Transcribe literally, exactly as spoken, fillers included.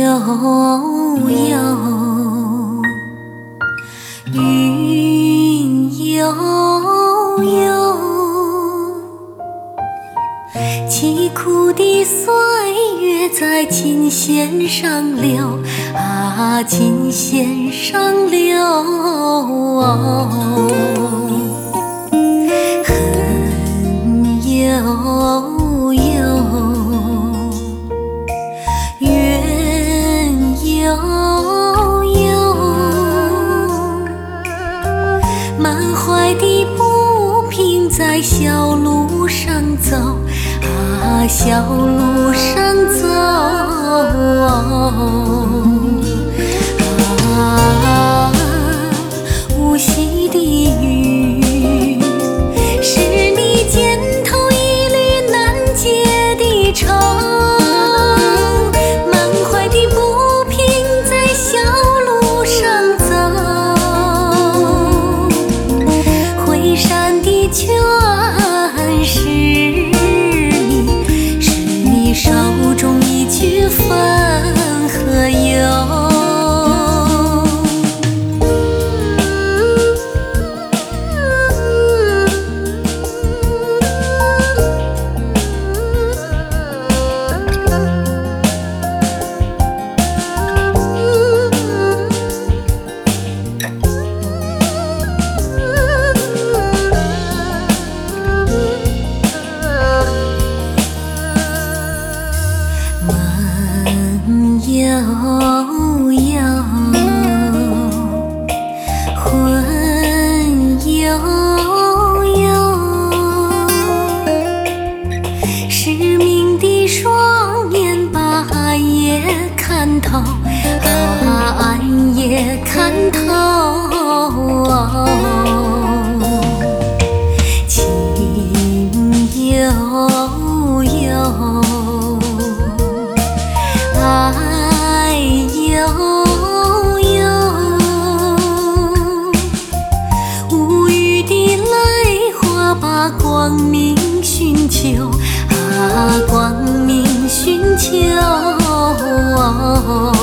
悠悠，云悠悠，凄苦的岁月在琴弦上流啊，琴弦上流。恨悠悠，怨悠悠，满怀的不平在小路上走啊，小路上走啊，无锡的雨是你肩头一缕难解的愁，满怀的不平在小路上走，回山的全是你，是你手中一曲汾河游。悠悠，魂悠悠，失明的双眼把暗夜看透啊，暗夜看透。情悠悠，爱悠悠，无语的泪花把光明寻求啊，光明寻求。